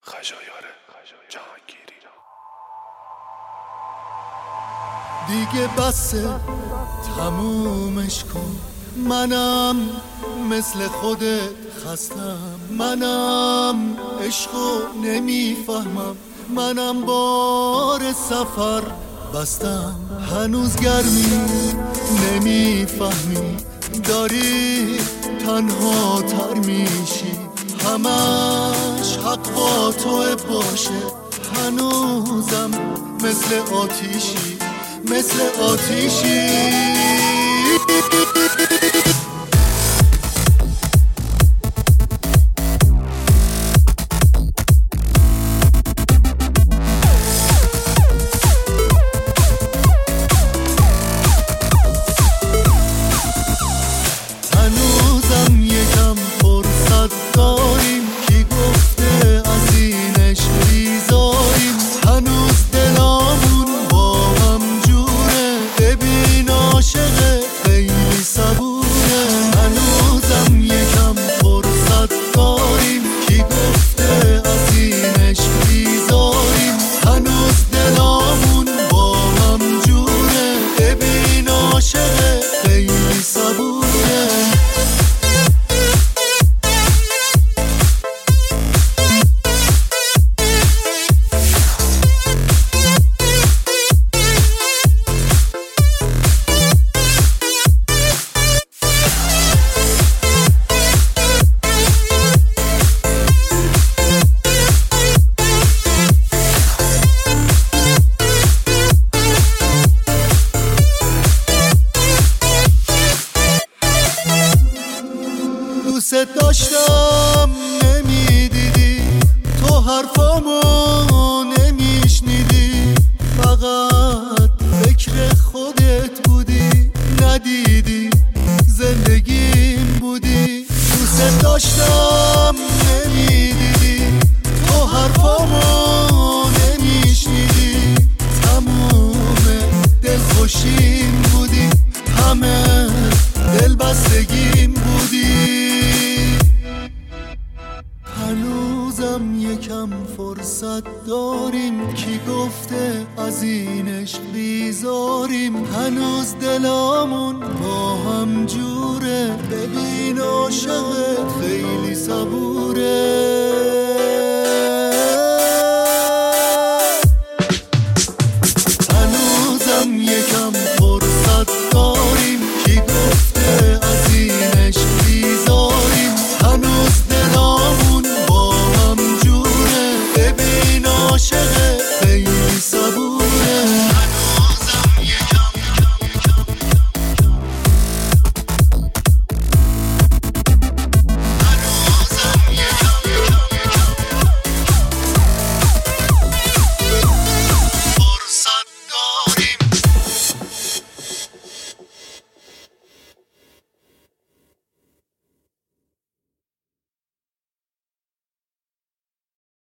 خجایار جهانگیری. دیگه بسه تمومش کن، منم مثل خودت خستم، منم عشقو نمیفهمم، منم بار سفر بستم. هنوز گرمی نمیفهمی، داری تنها تر میشی، همش حق با تو باشه. هنوزم مثل آتیشی، مثل آتیشی. هنوزم یکم فرصت داریم، کی گفته از این عشق بیزاریم. هنوز دلامون با هم جوره، ببین عاشق خیلی صبوره. هنوزم یکم فرصت داریم، کی گفته از این عشق بیزاریم. هنوز دلامون با هم جوره، ببین عاشق خیلی صبوره. دوست داشتم نمیدیدی، تو حرفامو نمیشنیدی، فقط فکر خودت بودی، ندیدی زندگیم بودی. دوست داشتم نمیدیدی، تو حرفامو نمیشنیدی، تموم دلخوشیم بودی، همه دل بستگیم بودی. هنوزم یکم فرصت داریم، کی گفته از این عشق بیزاریم. هنوز دلامون با هم جوره، ببین عاشقت خیلی صبوره. هنوزم یکم فرصت داریم، کی گفته از این عشق بیزاریم. هنوز دلامون با هم جوره، ببین عاشق